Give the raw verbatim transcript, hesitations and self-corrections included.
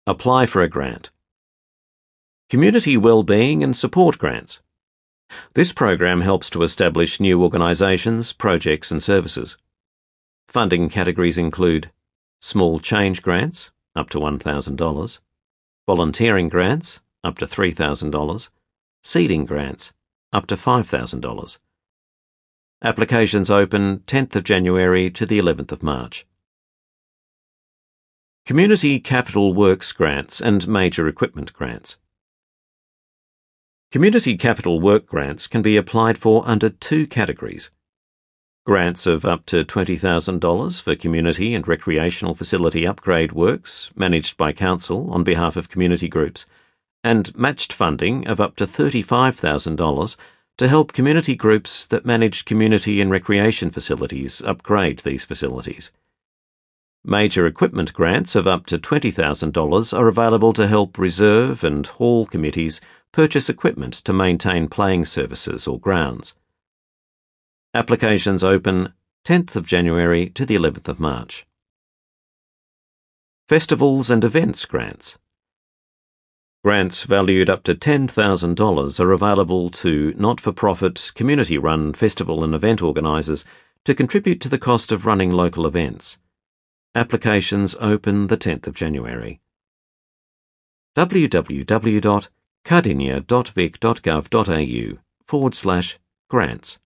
Apply for a grant. Community Wellbeing and Support Grants. This program helps to establish new organisations, projects and services. Funding categories include small change grants, up to one thousand dollars, volunteering grants, up to three thousand dollars, seeding grants, up to five thousand dollars. Applications open tenth of January to the eleventh of March. Community Capital Works Grants and Major Equipment Grants. Community Capital Work Grants can be applied for under two categories. Grants of up to twenty thousand dollars for community and recreational facility upgrade works managed by council on behalf of community groups, and matched funding of up to thirty-five thousand dollars to help community groups that manage community and recreation facilities upgrade these facilities. Major equipment grants of up to twenty thousand dollars are available to help reserve and hall committees purchase equipment to maintain playing surfaces or grounds. Applications open tenth of January to the eleventh of March. Festivals and Events Grants. Grants valued up to ten thousand dollars are available to not-for-profit, community-run festival and event organisers to contribute to the cost of running local events. Applications open the tenth of January. w w w dot cardinia dot vic dot gov dot a u forward slash grants